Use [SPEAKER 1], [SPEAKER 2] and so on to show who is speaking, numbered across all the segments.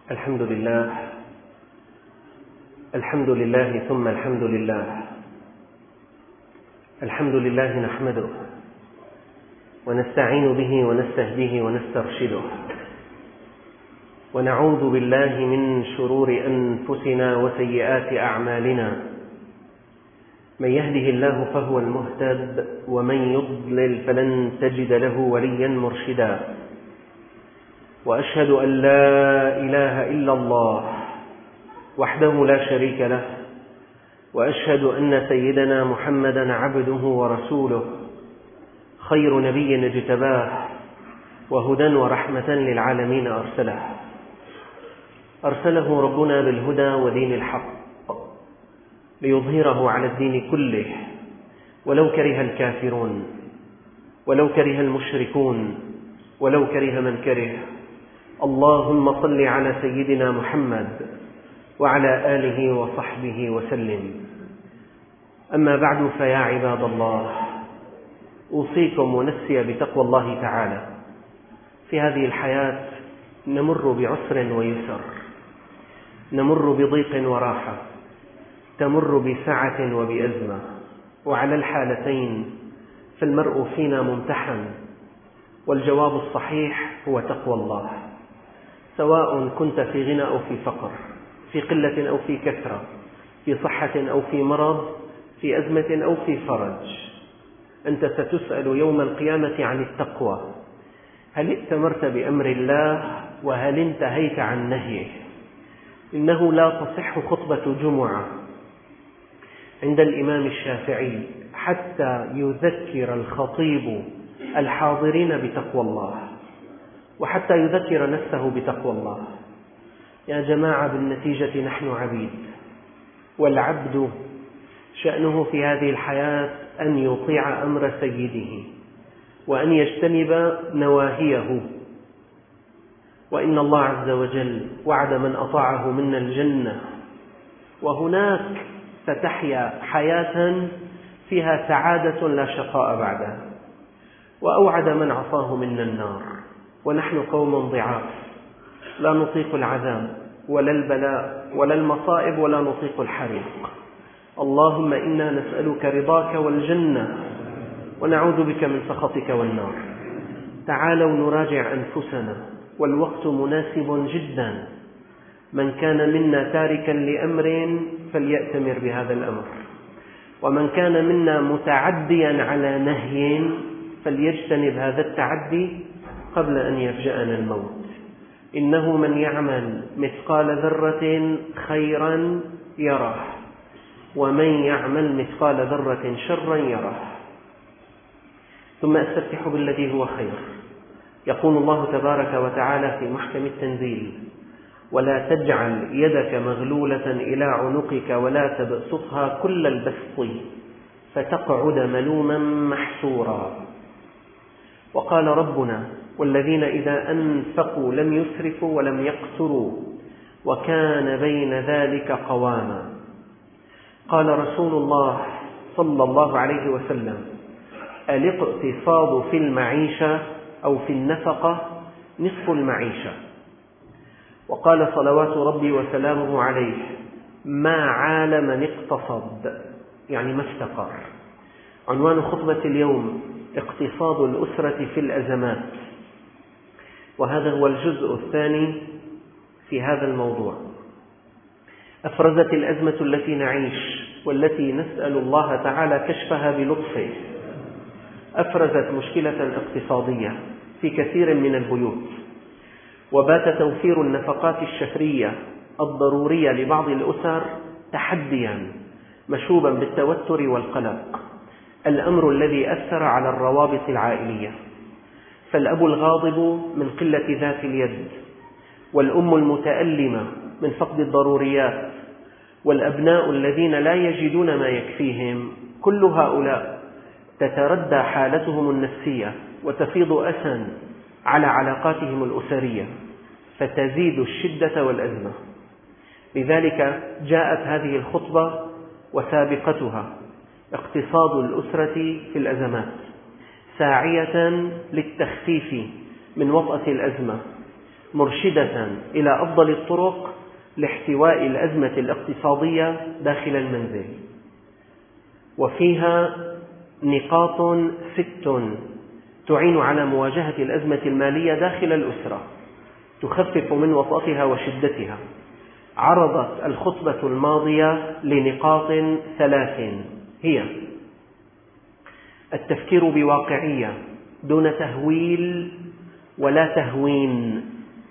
[SPEAKER 1] الحمد لله ثم الحمد لله. الحمد لله نحمده ونستعين به ونستهديه ونسترشده، ونعوذ بالله من شرور أنفسنا وسيئات أعمالنا. من يهده الله فهو المهتد، ومن يضلل فلن تجد له وليا مرشدا. وأشهد أن لا إله إلا الله وحده لا شريك له، وأشهد أن سيدنا محمدا عبده ورسوله، خير نبي اجتباه، وهدى ورحمة للعالمين أرسله ربنا بالهدى ودين الحق ليظهره على الدين كله، ولو كره الكافرون، ولو كره المشركون، ولو كره من كره. اللهم صل على سيدنا محمد وعلى آله وصحبه وسلم. أما بعد، فيا عباد الله، أوصيكم ونفسي بتقوى الله تعالى. في هذه الحياة نمر بعسر ويسر، نمر بضيق وراحة، تمر بسعة وبأزمة، وعلى الحالتين فالمرء فينا ممتحن، والجواب الصحيح هو تقوى الله. سواء كنت في غنى أو في فقر، في قلة أو في كثرة، في صحة أو في مرض، في أزمة أو في فرج، أنت ستسأل يوم القيامة عن التقوى. هل ائتمرت بأمر الله؟ وهل انتهيت عن نهيه؟ إنه لا تصح خطبة جمعة عند الإمام الشافعي حتى يذكر الخطيب الحاضرين بتقوى الله، وحتى يذكر نفسه بتقوى الله. يا جماعة، بالنتيجة نحن عبيد، والعبد شأنه في هذه الحياة أن يطيع أمر سيده وأن يجتنب نواهيه. وإن الله عز وجل وعد من أطاعه منا الجنة، وهناك ستحيا حياة فيها سعادة لا شقاء بعدها. وأوعد من عصاه منا النار، ونحن قوم ضعاف لا نطيق العذاب ولا البلاء ولا المصائب ولا نطيق الحريق. اللهم إنا نسألك رضاك والجنة، ونعوذ بك من سخطك والنار. تعالوا نراجع أنفسنا، والوقت مناسب جدا. من كان منا تاركا لأمر فليأتمر بهذا الأمر، ومن كان منا متعديا على نهي فليجتنب هذا التعدي قبل أن يفجأنا الموت. إنه من يعمل مثقال ذرة خيرا يره، ومن يعمل مثقال ذرة شرا يره. ثم أستفتح بالذي هو خير. يقول الله تبارك وتعالى في محكم التنزيل: ولا تجعل يدك مغلولة إلى عنقك ولا تبسطها كل البسط فتقعد ملوما محسورا. وقال ربنا: والذين إذا أنفقوا لم يسرفوا ولم يقتروا وكان بين ذلك قواما. قال رسول الله صلى الله عليه وسلم: الاقتصاد في المعيشة أو في النفقة نصف المعيشة. وقال صلوات ربي وسلامه عليه: ما عال من اقتصد، يعني ما افتقر. عنوان خطبة اليوم: اقتصاد الأسرة في الأزمات. وهذا هو الجزء الثاني في هذا الموضوع. أفرزت الأزمة التي نعيش والتي نسأل الله تعالى كشفها بلطفه، أفرزت مشكلة اقتصادية في كثير من البيوت، وبات توفير النفقات الشهرية الضرورية لبعض الأسر تحديا مشوبا بالتوتر والقلق، الأمر الذي أثر على الروابط العائلية. فالأب الغاضب من قلة ذات اليد، والأم المتألمة من فقد الضروريات، والأبناء الذين لا يجدون ما يكفيهم، كل هؤلاء تتردى حالتهم النفسية وتفيض أسا على علاقاتهم الأسرية، فتزيد الشدة والأزمة. لذلك جاءت هذه الخطبة وسابقتها: اقتصاد الأسرة في الأزمات، ساعية للتخفيف من وطأة الأزمة مرشدة إلى أفضل الطرق لاحتواء الأزمة الاقتصادية داخل المنزل، وفيها نقاط 6 تعين على مواجهة الأزمة المالية داخل الأسرة، تخفف من وطأتها وشدتها. عرضت الخطبة الماضية لنقاط 3 هي: التفكير بواقعية دون تهويل ولا تهوين.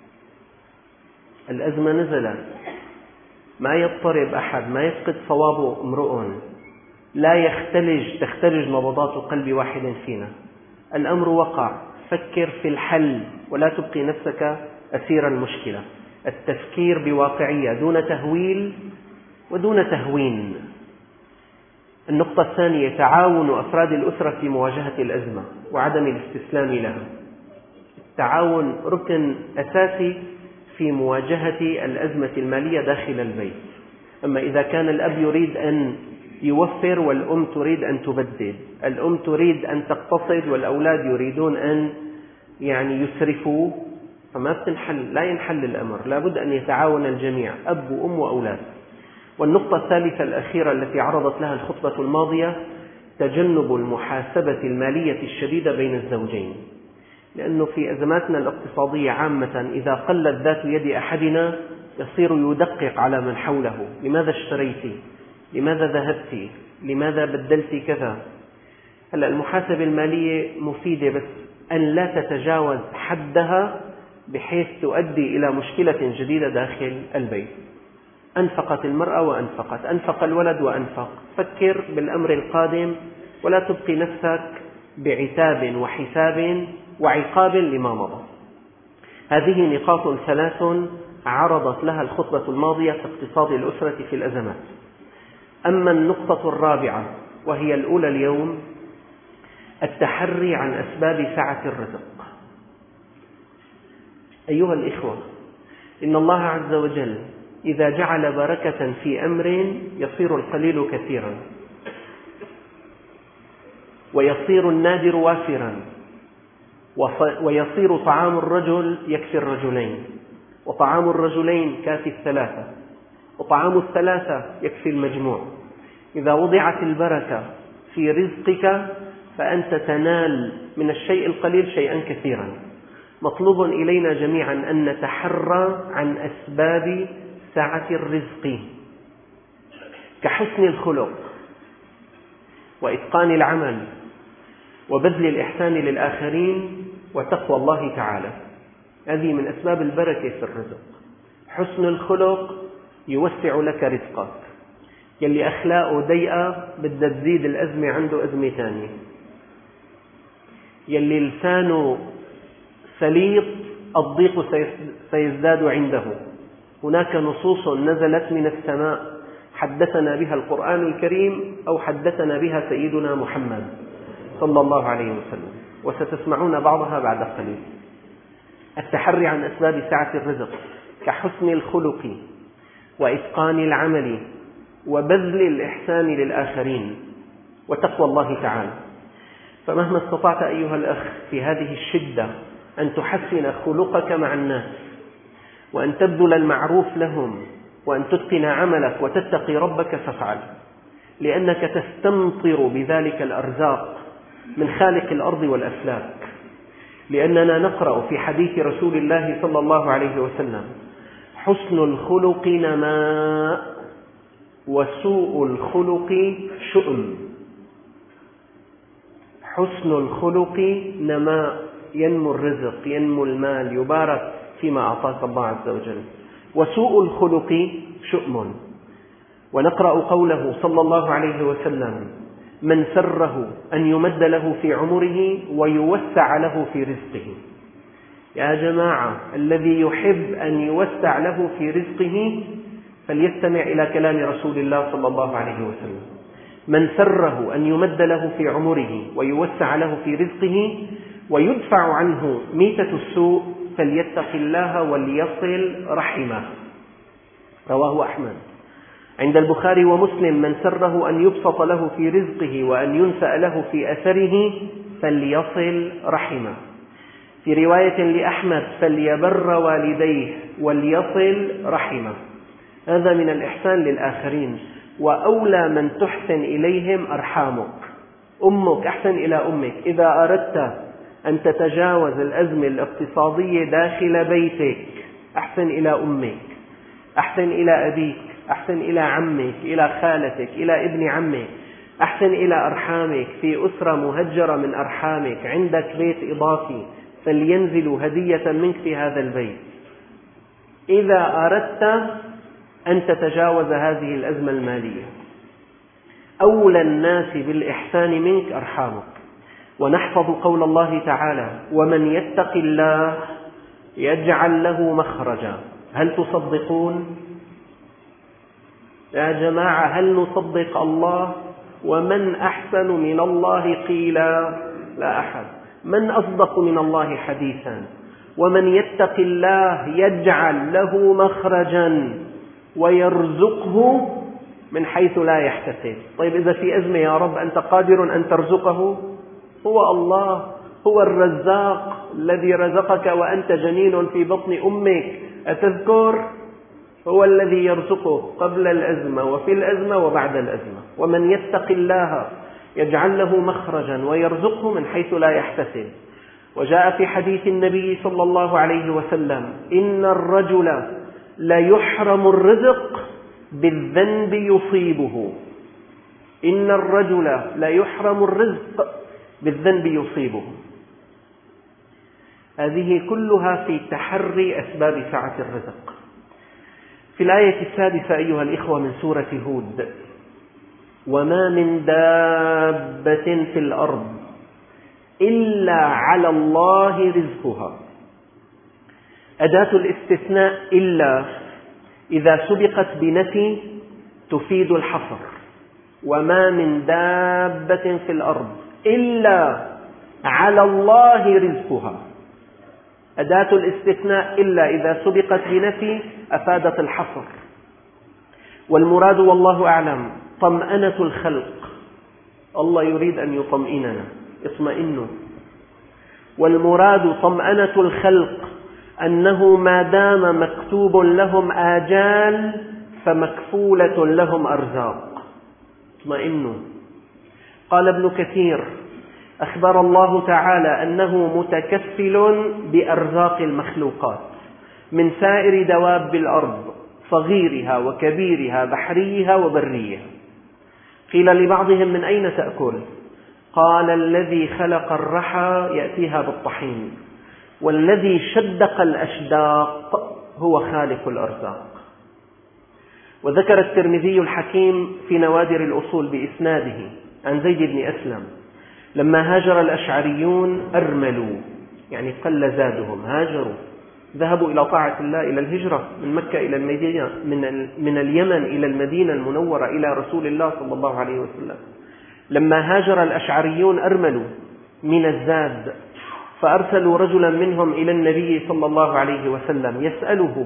[SPEAKER 1] الأزمة نزلت، ما يضطرب أحد، ما يفقد صوابه امرؤ، لا تختلج نبضات قلب واحد فينا. الأمر وقع، فكر في الحل ولا تبقي نفسك أسير المشكلة. التفكير بواقعية دون تهويل ودون تهوين. النقطة الثانية: تعاون أفراد الأسرة في مواجهة الأزمة وعدم الاستسلام لها. التعاون ركن أساسي في مواجهة الأزمة المالية داخل البيت. أما إذا كان الأب يريد أن يوفر والأم تريد أن تبدد، الأم تريد أن تقتصد والأولاد يريدون أن يسرفوا، فما لا ينحل الأمر. لا بد أن يتعاون الجميع، أب وأم وأولاد. والنقطة الثالثة الأخيرة التي عرضت لها الخطبة الماضية: تجنب المحاسبة المالية الشديدة بين الزوجين. لأنه في أزماتنا الاقتصادية عامة إذا قلت ذات يد أحدنا يصير يدقق على من حوله: لماذا اشتريتي؟ لماذا ذهبتي؟ لماذا بدلتي كذا؟ هلأ المحاسبة المالية مفيدة، بس أن لا تتجاوز حدها بحيث تؤدي إلى مشكلة جديدة داخل البيت. أنفقت المرأة وأنفقت، أنفق الولد وأنفق. فكر بالأمر القادم ولا تبقي نفسك بعتاب وحساب وعقاب لما مضى. هذه نقاط 3 عرضت لها الخطبة الماضية في اقتصاد الأسرة في الأزمات. أما النقطة الرابعة وهي الأولى اليوم: التحري عن أسباب سعة الرزق. أيها الإخوة، إن الله عز وجل إذا جعل بركة في أمر يصير القليل كثيرا، ويصير النادر وافرا، ويصير طعام الرجل يكفي الرجلين، وطعام الرجلين كافي 3، وطعام 3 يكفي المجموع. إذا وضعت البركة في رزقك فأنت تنال من الشيء القليل شيئا كثيرا. مطلوب إلينا جميعا أن نتحرى عن أسباب سعة الرزق، كحسن الخلق وإتقان العمل وبذل الإحسان للآخرين وتقوى الله تعالى. هذه من أسباب البركة في الرزق. حسن الخلق يوسع لك رزقك. يلي أخلاقه ضيقة بدها تزيد الأزمة عنده أزمة ثانية. يلي لسانه سليط الضيق سيزداد عنده. هناك نصوص نزلت من السماء حدثنا بها القرآن الكريم أو حدثنا بها سيدنا محمد صلى الله عليه وسلم، وستسمعون بعضها بعد قليل. التحري عن أسباب سعة الرزق كحسن الخلق وإتقان العمل وبذل الإحسان للآخرين وتقوى الله تعالى. فمهما استطعت أيها الأخ في هذه الشدة أن تحسن خلقك مع الناس، وأن تبذل المعروف لهم، وأن تتقن عملك وتتقي ربك فافعل، لأنك تستمطر بذلك الأرزاق من خالق الأرض والأفلاك. لأننا نقرأ في حديث رسول الله صلى الله عليه وسلم: حسن الخلق نماء وسوء الخلق شؤم. حسن الخلق نماء، ينمو الرزق، ينمو المال، يبارك فيما أعطاك الله عز وجل. وسوء الخلق شؤم. ونقرأ قوله صلى الله عليه وسلم: من سره أن يمد له في عمره ويوسع له في رزقه. يا جماعة، الذي يحب أن يوسع له في رزقه فليستمع إلى كلام رسول الله صلى الله عليه وسلم. من سره أن يمد له في عمره ويوسع له في رزقه ويدفع عنه ميتة السوء فليتق الله وليصل رحمه. رواه أحمد. عند البخاري ومسلم: من سره أن يبسط له في رزقه وأن ينسأ له في أثره فليصل رحمه. في رواية لأحمد: فليبر والديه وليصل رحمه. هذا من الإحسان للآخرين. وأولى من تحسن إليهم أرحامك، أمك، أحسن إلى أمك. إذا أردت أن تتجاوز الأزمة الاقتصادية داخل بيتك، أحسن إلى أمك، أحسن إلى أبيك، أحسن إلى عمك، إلى خالتك، إلى ابن عمك، أحسن إلى أرحامك. في أسرة مهجرة من أرحامك، عندك بيت إضافي، فلينزلوا هدية منك في هذا البيت. إذا أردت أن تتجاوز هذه الأزمة المالية، أولى الناس بالإحسان منك أرحامك. ونحفظ قول الله تعالى: ومن يتق الله يجعل له مخرجا. هل تصدقون يا جماعة؟ هل نصدق الله؟ ومن أحسن من الله قيلا؟ لا أحد. من أصدق من الله حديثا؟ ومن يتق الله يجعل له مخرجا ويرزقه من حيث لا يحتسب. طيب إذا في أزمة يا رب أنت قادر أن ترزقه؟ هو الله، هو الرزاق الذي رزقك وأنت جنين في بطن أمك، أتذكر؟ هو الذي يرزقه قبل الأزمة وفي الأزمة وبعد الأزمة. ومن يتق الله يجعل له مخرجا ويرزقه من حيث لا يحتسب. وجاء في حديث النبي صلى الله عليه وسلم: إن الرجل لا يحرم الرزق بالذنب يصيبه. إن الرجل لا يحرم الرزق بالذنب يصيبه. هذه كلها في تحري أسباب سعة الرزق. في الآية السادسة أيها الإخوة من سورة هود: وما من دابة في الأرض إلا على الله رزقها. أداة الاستثناء إلا إذا سبقت بنفي تفيد الحصر. وما من دابة في الأرض إلا على الله رزقها. أداة الاستثناء إلا إذا سبقت بنفي أفادت الحصر. والمراد والله أعلم طمأنة الخلق. الله يريد أن يطمئننا، اطمئنوا. والمراد طمأنة الخلق أنه ما دام مكتوب لهم آجال فمكفولة لهم أرزاق. اطمئنوا. قال ابن كثير: أخبر الله تعالى أنه متكفل بأرزاق المخلوقات من سائر دواب الأرض، صغيرها وكبيرها، بحريها وبريها. قيل لبعضهم: من أين تأكل؟ قال: الذي خلق الرحى يأتيها بالطحين، والذي شدق الأشداق هو خالق الأرزاق. وذكر الترمذي الحكيم في نوادر الأصول بإسناده عن زيد بن أسلم: لما هاجر الأشعريون أرملوا، يعني قل زادهم، هاجروا، ذهبوا إلى طاعة الله، إلى الهجرة من مكة إلى المدينة، من اليمن إلى المدينة المنورة إلى رسول الله صلى الله عليه وسلم. لما هاجر الأشعريون أرملوا من الزاد، فأرسلوا رجلا منهم إلى النبي صلى الله عليه وسلم يسأله: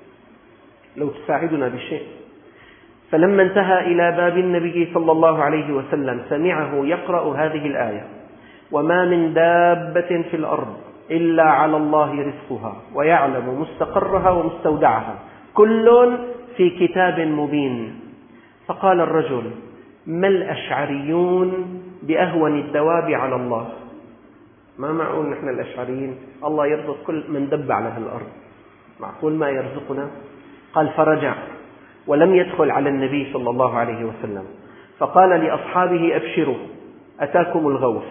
[SPEAKER 1] لو تساعدنا بشيء. فلما انتهى إلى باب النبي صلى الله عليه وسلم سمعه يقرأ هذه الآية: وما من دابة في الأرض إلا على الله رزقها ويعلم مستقرها ومستودعها كل في كتاب مبين. فقال الرجل: ما الأشعريون بأهون الدواب على الله؟ ما معقول نحن الأشعريين الله يرزق كل من دب على الأرض، معقول ما يرزقنا؟ قال: فرجع ولم يدخل على النبي صلى الله عليه وسلم، فقال لأصحابه: أبشروا، أتاكم الغوث.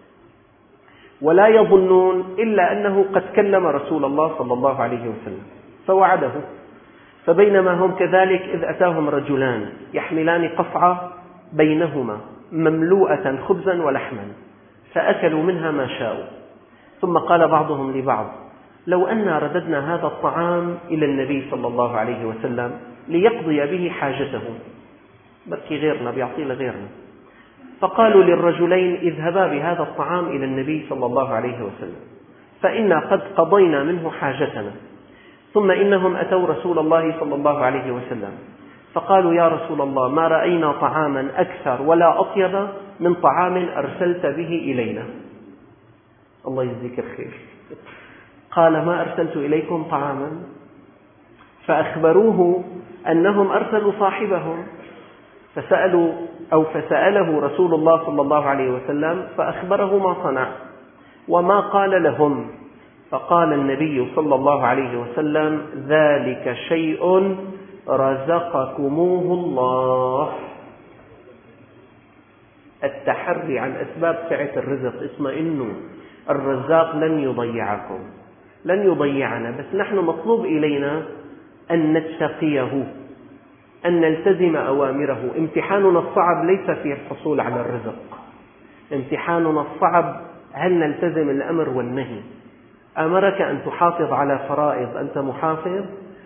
[SPEAKER 1] ولا يظنون إلا أنه قد كلم رسول الله صلى الله عليه وسلم فوعده. فبينما هم كذلك إذ أتاهم رجلان يحملان قصعة بينهما مملوءة خبزا ولحما، فأكلوا منها ما شاءوا. ثم قال بعضهم لبعض: لو أننا رددنا هذا الطعام إلى النبي صلى الله عليه وسلم ليقضي به حاجته، بركي غيرنا بيعطي لغيرنا. فقالوا للرجلين: اذهبا بهذا الطعام إلى النبي صلى الله عليه وسلم فإنا قد قضينا منه حاجتنا. ثم إنهم أتوا رسول الله صلى الله عليه وسلم فقالوا: يا رسول الله، ما رأينا طعاما أكثر ولا أطيب من طعام أرسلت به إلينا. الله يجزيك الخير. قال ما أرسلت إليكم طعاما؟ فأخبروه أنهم أرسلوا صاحبهم، فسأله رسول الله صلى الله عليه وسلم فأخبره ما صنع وما قال لهم. فقال النبي صلى الله عليه وسلم ذلك شيء رزقكموه الله. التحري عن أسباب سعة الرزق، اطمئنوا، الرزاق لن يضيعكم، لن يضيعنا، بس نحن مطلوب إلينا أن نتقيه، أن نلتزم أوامره. امتحاننا الصعب ليس في الحصول على الرزق، امتحاننا الصعب هل نلتزم الأمر والنهي. أمرك أن تحافظ على فرائض، أنت محافظ؟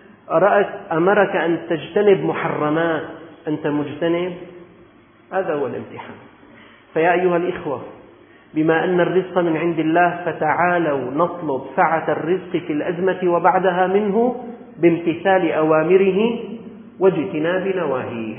[SPEAKER 1] أمرك أن تجتنب محرمات، أنت مجتنب؟ هذا هو الامتحان. فيا أيها الإخوة، بما أن الرزق من عند الله فتعالوا نطلب سعة الرزق في الأزمة وبعدها منه بامتثال أوامره واجتناب نواهيه.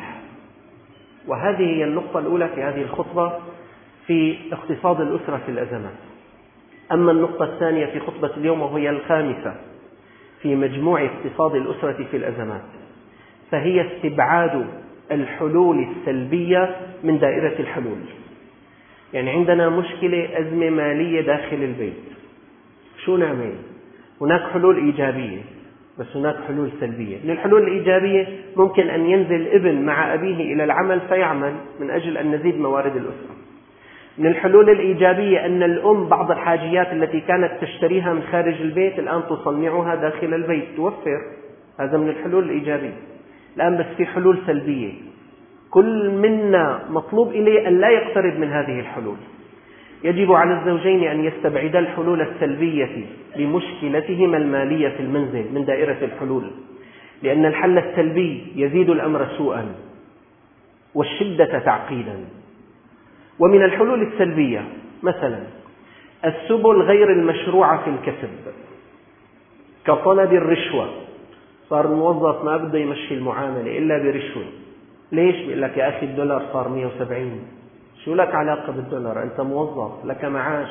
[SPEAKER 1] وهذه هي النقطة الأولى في هذه الخطبة في اقتصاد الأسرة في الأزمات. أما النقطة الثانية في خطبة اليوم وهي الخامسة في مجموع اقتصاد الأسرة في الأزمات، فهي استبعاد الحلول السلبية من دائرة الحلول. يعني عندنا مشكلة، أزمة مالية داخل البيت، شو نعمل؟ هناك حلول إيجابية بس هناك حلول سلبية. من الحلول الإيجابية ممكن أن ينزل ابن مع أبيه إلى العمل فيعمل من أجل أن نزيد موارد الأسرة. من الحلول الإيجابية أن الأم بعض الحاجيات التي كانت تشتريها من خارج البيت الآن تصنعها داخل البيت، توفر. هذا من الحلول الإيجابية. الآن بس في حلول سلبية، كل منا مطلوب إليه أن لا يقترب من هذه الحلول. يجب على الزوجين أن يستبعدا الحلول السلبية لمشكلتهما المالية في المنزل من دائرة الحلول، لأن الحل السلبي يزيد الأمر سوءا والشدة تعقيدا. ومن الحلول السلبية مثلا السبل غير المشروعة في الكسب، كطلب الرشوة. صار الموظف ما بده يمشي المعاملة إلا برشوة. ليش؟ بيقول لك يا أخي الدولار صار 170، شو لك علاقة بالدولار؟ أنت موظف لك معاش.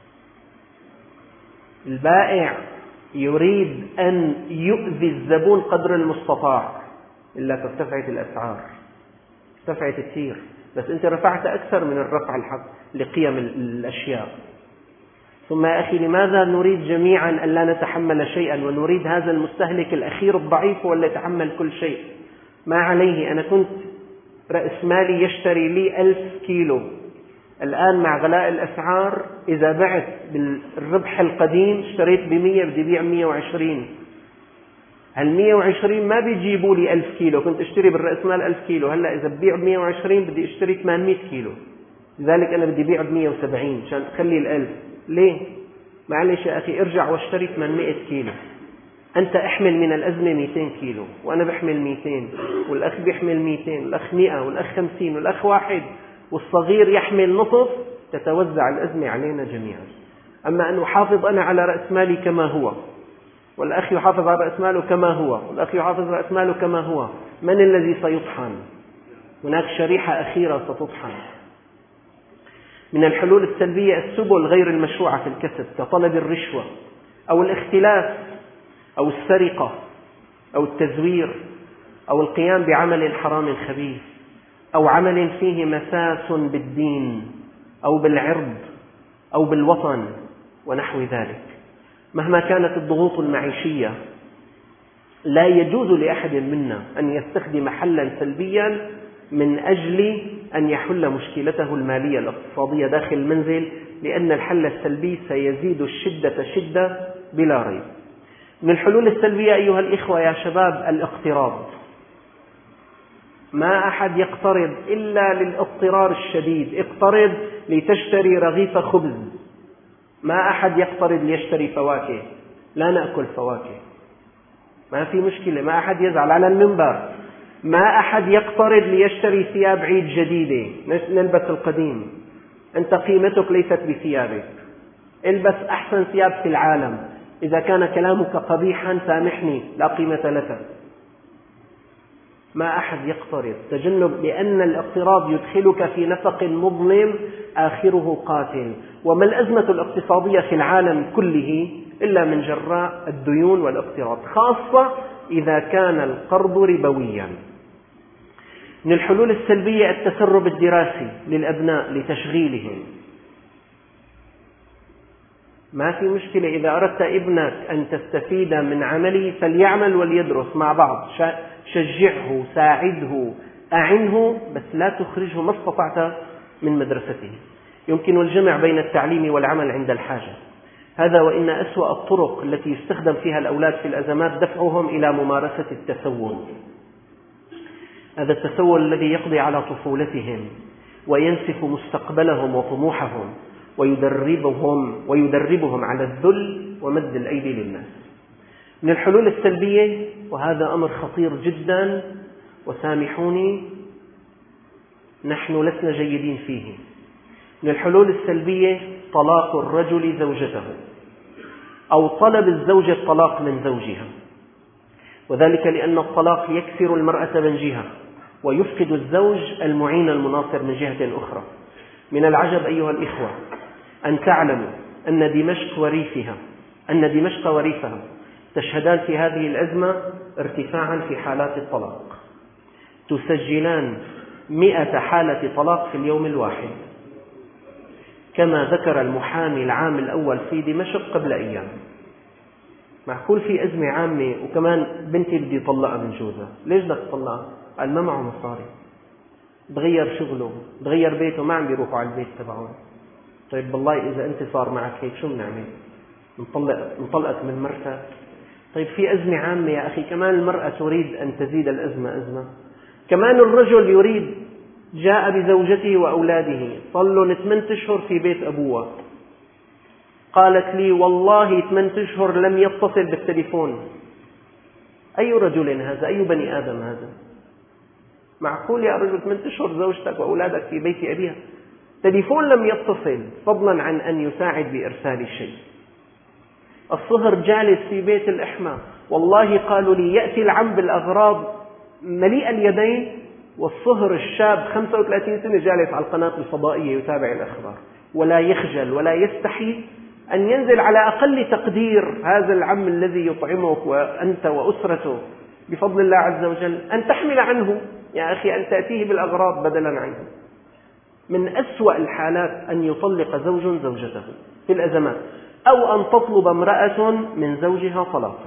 [SPEAKER 1] البائع يريد أن يؤذي الزبون قدر المستطاع، إلا ارتفعت الأسعار، ارتفعت كثير، بس أنت رفعت أكثر من الرفع الحق لقيم الأشياء. ثم يا أخي لماذا نريد جميعا أن لا نتحمل شيئا ونريد هذا المستهلك الأخير الضعيف هو اللي يتحمل كل شيء؟ ما عليه. أنا كنت رأس مالي يشتري لي 1000 كيلو، الآن مع غلاء الأسعار إذا بعت بالربح القديم اشتريت ب100 بدي بيع 120. هال 120 ما بيجيبوا لي 1000 كيلو، كنت اشتري بالرأس مال 1000 كيلو، هلأ إذا ببيع ب120 بدي اشتري 800 كيلو، لذلك أنا بدي بيع ب170 عشان أخلي 1000. ليه؟ معلش يا أخي ارجع واشتري 800 كيلو. أنت احمل من الأزمة 200 كيلو وأنا بحمل 200، والأخ بيحمل 200، والأخ 100، والأخ 50، والأخ 1، والصغير يحمل نصف، تتوزع الأزمة علينا جميعا. أما أن أحافظ أنا على رأس مالي كما هو، والأخ يحافظ على رأس ماله كما هو، والأخ يحافظ على رأس ماله كما هو، من الذي سيطحن؟ هناك شريحة أخيرة ستطحن. من الحلول السلبية السبل غير المشروعة في الكسب، كطلب الرشوة أو الاختلاس أو السرقة أو التزوير أو القيام بعمل حرام خبيث أو عمل فيه مساس بالدين أو بالعرض أو بالوطن ونحو ذلك. مهما كانت الضغوط المعيشية لا يجوز لأحد منا أن يستخدم حلا سلبيا من أجل أن يحل مشكلته المالية الاقتصادية داخل المنزل، لأن الحل السلبي سيزيد الشدة شدة بلا ريب. من الحلول السلبية أيها الإخوة يا شباب الاقتراض. ما أحد يقترض إلا للاضطرار الشديد، اقترض لتشتري رغيف خبز. ما أحد يقترض ليشتري فواكه، لا نأكل فواكه، ما في مشكلة، ما أحد يزعل على المنبر. ما أحد يقترض ليشتري ثياب عيد جديدة، نلبس القديم. أنت قيمتك ليست بثيابك، البس أحسن ثياب في العالم. إذا كان كلامك قبيحا سامحني، لا قيمة لك. ما أحد يقترض، تجنب، لأن الاقتراض يدخلك في نفق مظلم آخره قاتل. وما الأزمة الاقتصادية في العالم كله إلا من جراء الديون والاقتراض، خاصة إذا كان القرض ربويا. من الحلول السلبية التسرب الدراسي للأبناء لتشغيلهم. ما في مشكلة إذا أردت ابنك أن تستفيد من عمله فليعمل وليدرس مع بعض، شجعه، ساعده، أعنه، بس لا تخرجه ما استطعت من مدرسته. يمكن الجمع بين التعليم والعمل عند الحاجة. هذا وإن أسوأ الطرق التي يستخدم فيها الأولاد في الأزمات دفعهم إلى ممارسة التسول. هذا التسول الذي يقضي على طفولتهم وينسف مستقبلهم وطموحهم ويدربهم على الذل ومد الأيدي للناس. من الحلول السلبية، وهذا أمر خطير جدا وسامحوني نحن لسنا جيدين فيه، من الحلول السلبية طلاق الرجل زوجته أو طلب الزوجة الطلاق من زوجها، وذلك لأن الطلاق يكسر المرأة من جهة ويفقد الزوج المعين المناصر من جهة أخرى. من العجب أيها الإخوة أن تعلموا أن دمشق وريفها تشهدان في هذه الأزمة ارتفاعا في حالات الطلاق، تسجلان 100 حالة طلاق في اليوم الواحد، كما ذكر المحامي العام الأول في دمشق قبل أيام. معقول في أزمة عامة وكمان بنتي بدي طلقها من جوزها، ليش بدك تطلقها؟ قال ما معه مصاري، تغير شغله، تغير بيته، ما عم بيروحوا على البيت تبعهم. طيب بالله إذا أنت صار معك هيك شو بنعمل؟ نطلقك من مرتك؟ طيب في أزمة عامة يا أخي، كمان المرأة تريد أن تزيد الأزمة أزمة، كمان الرجل يريد، جاء بزوجته وأولاده صلوا 8 أشهر في بيت أبوها، قالت لي والله 8 أشهر لم يتصل بالتليفون. أي رجل هذا؟ أي بني آدم هذا؟ معقول يا رجل 8 أشهر زوجتك وأولادك في بيت أبيها تليفون لم يتصل، فضلا عن أن يساعد بإرسال الشيء. الصهر جالس في بيت الإحمى، والله قالوا لي يأتي العم بالأغراض مليء اليدين، والصهر الشاب 35 سنة جالس على القناة الفضائية يتابع الأخبار، ولا يخجل ولا يستحي أن ينزل على أقل تقدير هذا العم الذي يطعمك وأنت وأسرته بفضل الله عز وجل، أن تحمل عنه يا أخي، أن تأتيه بالأغراض بدلا عنه. من أسوأ الحالات أن يطلق زوج زوجته في الأزمات، أو أن تطلب امرأة من زوجها طلاقا.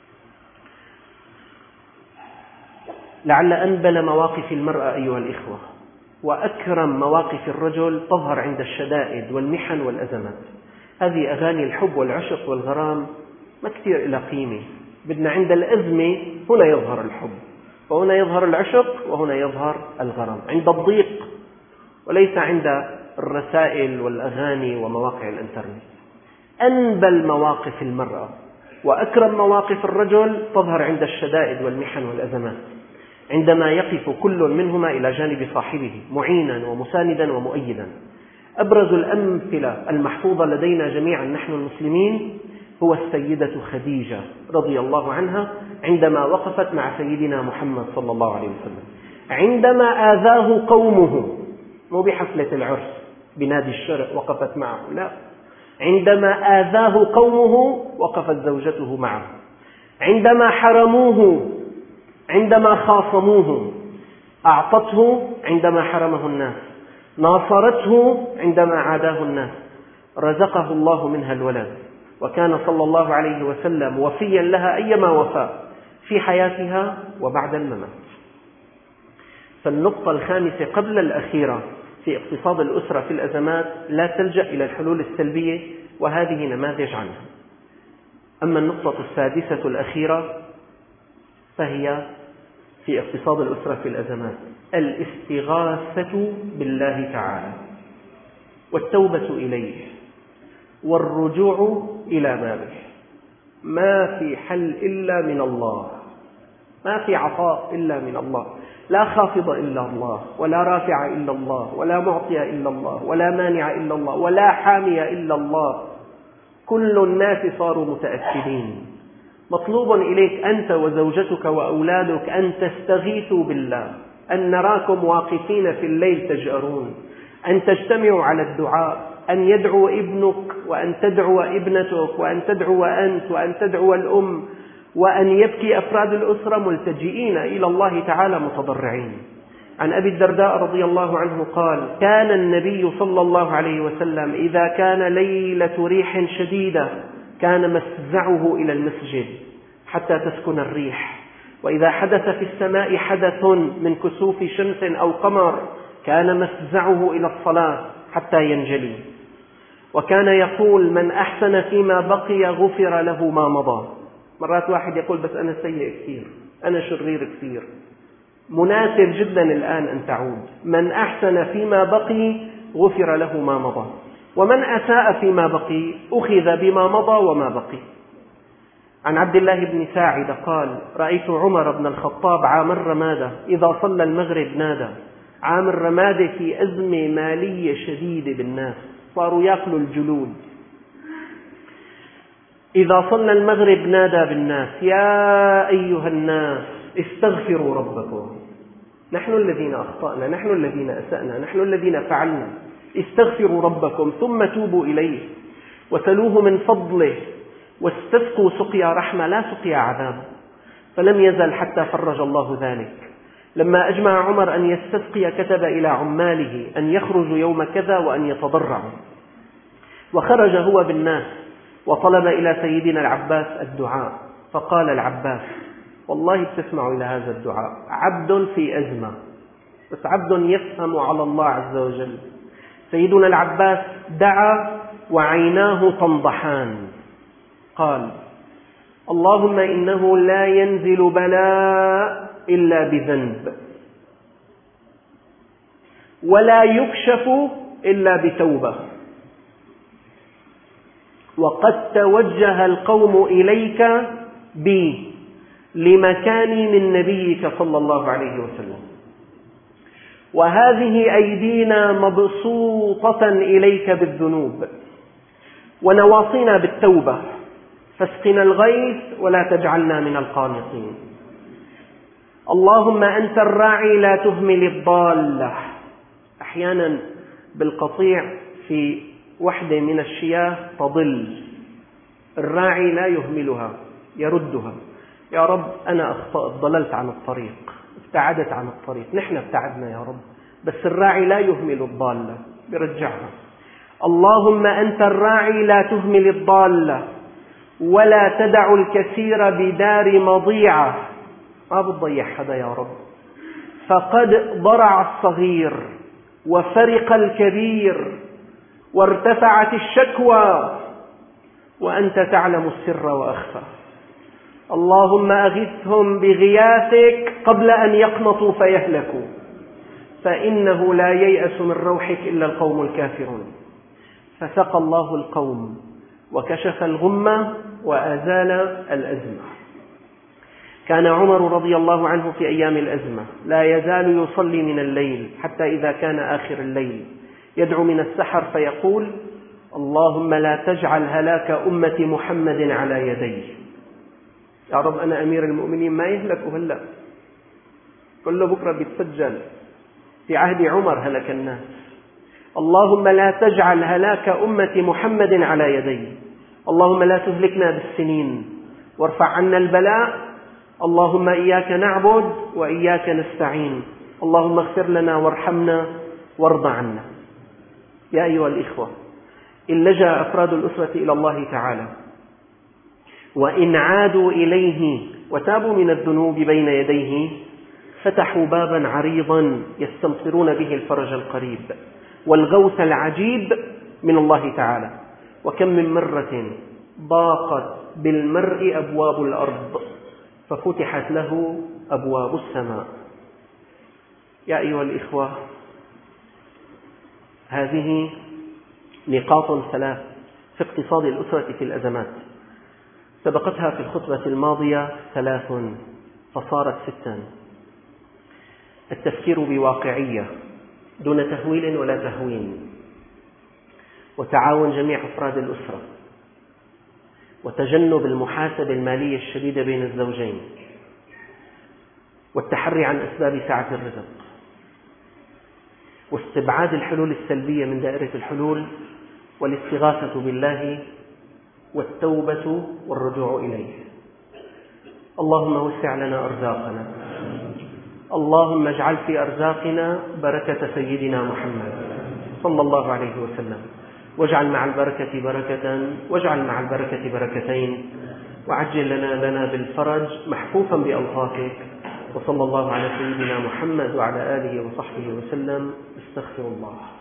[SPEAKER 1] لعل أنبل مواقف المرأة أيها الإخوة وأكرم مواقف الرجل تظهر عند الشدائد والمحن والأزمات. هذه أغاني الحب والعشق والغرام ما كثير إلى قيمة، بدنا عند الأزمة هنا يظهر الحب، وهنا يظهر العشق، وهنا يظهر الغرام، عند الضيق، وليس عند الرسائل والأغاني ومواقع الإنترنت. أنبل مواقف المرأة وأكرم مواقف الرجل تظهر عند الشدائد والمحن والأزمات، عندما يقف كل منهما إلى جانب صاحبه معينا ومساندا ومؤيدا. أبرز الأمثلة المحفوظة لدينا جميعا نحن المسلمين هو السيدة خديجة رضي الله عنها، عندما وقفت مع سيدنا محمد صلى الله عليه وسلم، عندما آذاه قومه، مو بحفلة العرس بنادي الشرق وقفت معه، لا، عندما آذاه قومه وقفت زوجته معه، عندما حرموه، عندما خاصموه أعطته، عندما حرمه الناس ناصرته، عندما عاداه الناس رزقه الله منها الولد، وكان صلى الله عليه وسلم وفيا لها أيما وفاء في حياتها وبعد الممات. فالنقطة الخامسة قبل الأخيرة في اقتصاد الأسرة في الأزمات لا تلجأ إلى الحلول السلبية، وهذه نماذج عنها. أما النقطة السادسة الأخيرة فهي في اقتصاد الأسرة في الأزمات الاستغاثة بالله تعالى والتوبة إليه والرجوع إلى بابه. ما في حل إلا من الله، ما في عطاء إلا من الله، لا خافض إلا الله، ولا رافع إلا الله، ولا معطي إلا الله، ولا مانع إلا الله، ولا حامي إلا الله. كل الناس صاروا متأكدين. مطلوب إليك أنت وزوجتك وأولادك أن تستغيثوا بالله، أن نراكم واقفين في الليل تجأرون، أن تجتمعوا على الدعاء، أن يدعو ابنك وأن تدعو ابنتك وأن تدعو أنت وأن تدعو الأم، وأن يبكي أفراد الأسرة ملتجئين إلى الله تعالى متضرعين. عن أبي الدرداء رضي الله عنه قال: كان النبي صلى الله عليه وسلم إذا كان ليلة ريح شديدة كان مفزعه إلى المسجد حتى تسكن الريح، وإذا حدث في السماء حدث من كسوف شمس أو قمر كان مفزعه إلى الصلاة حتى ينجلي. وكان يقول: من أحسن فيما بقي غفر له ما مضى. مرات واحد يقول: بس أنا سيء كثير، أنا شرير كثير. مناسب جدا الآن أن تعود. من أحسن فيما بقي غفر له ما مضى، ومن أساء فيما بقي أخذ بما مضى وما بقي. عن عبد الله بن ساعدة قال: رأيت عمر بن الخطاب عام الرمادة إذا صلى المغرب نادى. عام الرمادة في أزمة مالية شديدة بالناس، صاروا يأكلوا الجلود. إذا صلى المغرب نادى بالناس: يا أيها الناس استغفروا ربكم، نحن الذين أخطأنا، نحن الذين أسأنا، نحن الذين فعلنا، استغفروا ربكم ثم توبوا إليه وسلوه من فضله واستسقوا سقيا رحمة لا سقيا عذاب. فلم يزل حتى فرج الله ذلك. لما أجمع عمر أن يستسقي كتب إلى عماله أن يخرجوا يوم كذا وأن يتضرعوا، وخرج هو بالناس وطلب إلى سيدنا العباس الدعاء. فقال العباس: والله بتسمعوا إلى هذا الدعاء، عبد في أزمة، بس عبد يفهم على الله عز وجل. سيدنا العباس دعا وعيناه تنضحان، قال: اللهم إنه لا ينزل بلاء إلا بذنب، ولا يكشف إلا بتوبة، وقد توجه القوم إليك بي لمكاني من نبيك صلى الله عليه وسلم، وهذه أيدينا مبسوطة إليك بالذنوب ونواصينا بالتوبة، فاسقنا الغيث ولا تجعلنا من القانطين. اللهم أنت الراعي لا تهمل الضالة. أحيانا بالقطيع في وحدة من الشياه تضل، الراعي لا يهملها، يردها. يا رب أنا أخطأت، ضللت عن الطريق، ابتعدت عن الطريق، نحن ابتعدنا يا رب، بس الراعي لا يهمل الضالة، يرجعها. اللهم أنت الراعي لا تهمل الضالة ولا تدع الكثير بدار مضيعة، ما بتضيع حدا يا رب. فقد ضرع الصغير وفرق الكبير وارتفعت الشكوى وأنت تعلم السر وأخفى. اللهم أغثهم بغياثك قبل أن يقنطوا فيهلكوا، فإنه لا ييأس من روحك إلا القوم الكافرون. فسقى الله القوم وكشف الغمة وأزال الأزمة. كان عمر رضي الله عنه في أيام الأزمة لا يزال يصلي من الليل حتى إذا كان آخر الليل يدعو من السحر فيقول: اللهم لا تجعل هلاك أمة محمد على يدي. يا رب أنا أمير المؤمنين ما يهلكوا هلأ، كله بكرة بيتسجل، في عهد عمر هلك الناس. اللهم لا تجعل هلاك أمة محمد على يدي. اللهم لا تهلكنا بالسنين وارفع عنا البلاء. اللهم إياك نعبد وإياك نستعين. اللهم اغفر لنا وارحمنا وارض عنا. يا أيها الإخوة، إن لجأ أفراد الأسرة إلى الله تعالى وإن عادوا إليه وتابوا من الذنوب بين يديه فتحوا بابا عريضا يستمطرون به الفرج القريب والغوث العجيب من الله تعالى. وكم من مرة ضاقت بالمرء أبواب الأرض ففتحت له أبواب السماء. يا أيها الإخوة، هذه نقاط ثلاث في اقتصاد الأسرة في الأزمات، سبقتها في الخطبة الماضية 3 فصارت 6. التفكير بواقعية دون تهويل ولا تهوين، وتعاون جميع أفراد الأسرة، وتجنب المحاسبة المالية الشديدة بين الزوجين، والتحري عن أسباب سعة الرزق، واستبعاد الحلول السلبية من دائرة الحلول، والاستغاثة بالله والتوبة والرجوع إليه. اللهم وسع لنا أرزاقنا، اللهم اجعل في أرزاقنا بركة سيدنا محمد صلى الله عليه وسلم، واجعل مع البركة بركة، واجعل مع البركة بركتين، وعجل لنا بالفرج محفوفا بألطافك. وصلى الله على سيدنا محمد وعلى آله وصحبه وسلم. استغفر الله.